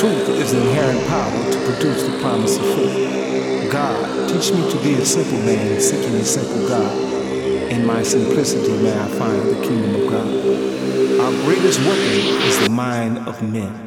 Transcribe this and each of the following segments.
Truth is the inherent power to produce the promise of faith. God, teach me to be a simple man seeking a simple God. In my simplicity may I find the kingdom of God. Our greatest weapon is the mind of men.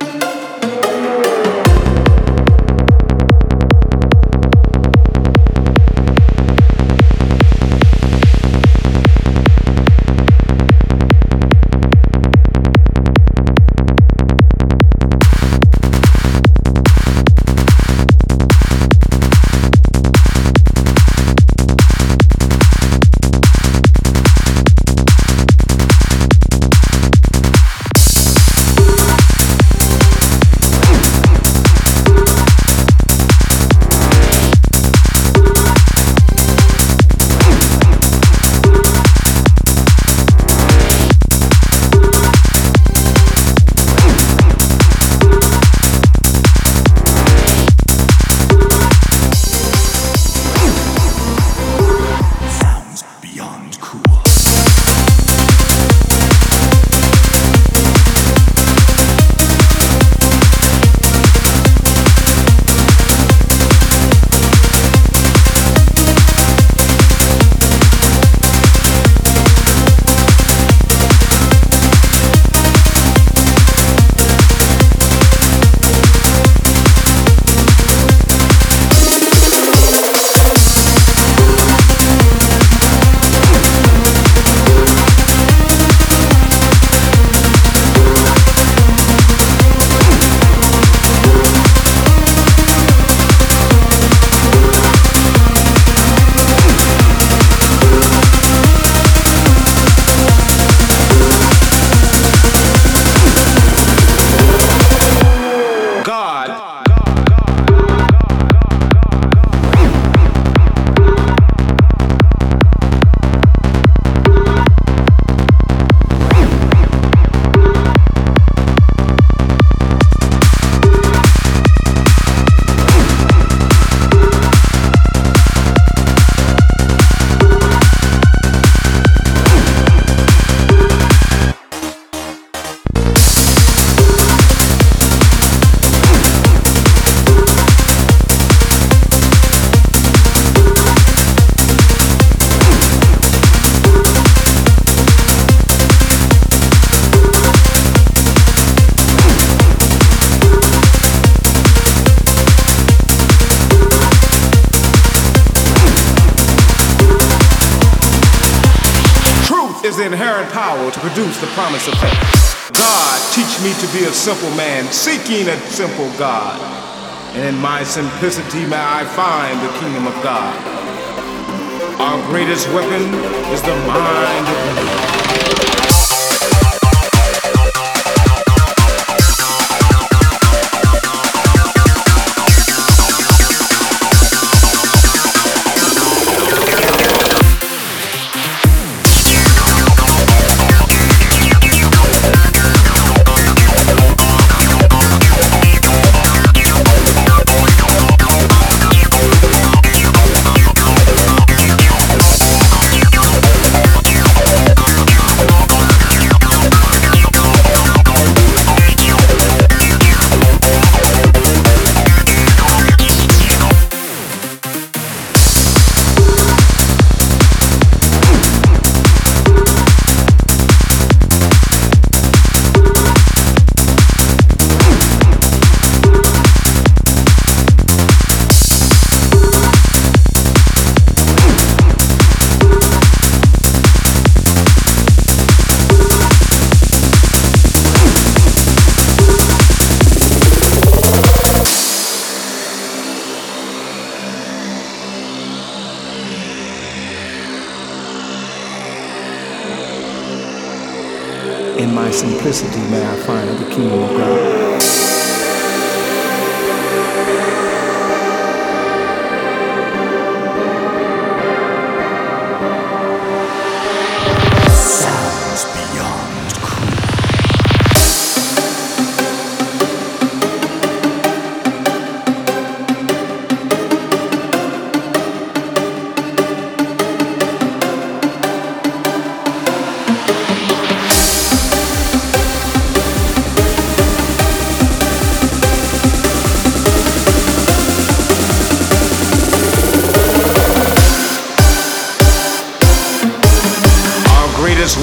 Is the inherent power to produce the promise of faith. God, teach me to be a simple man seeking a simple God. And in my simplicity may I find the kingdom of God. Our greatest weapon is the mind of man. In my simplicity may I find the kingdom of God. Sounds beyond cool.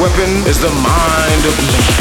weapon is the mind of man.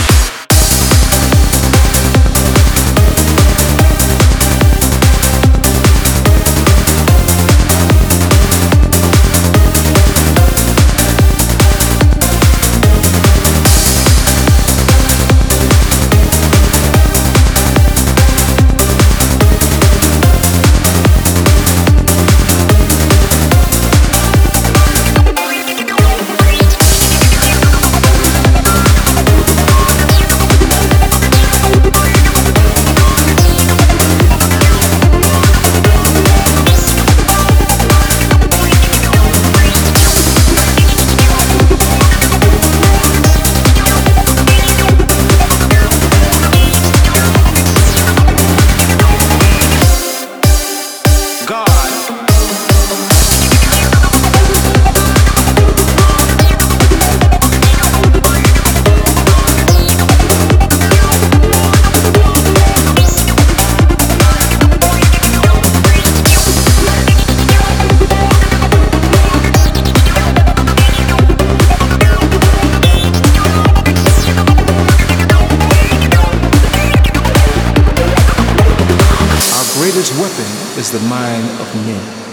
Greatest weapon is the mind of men.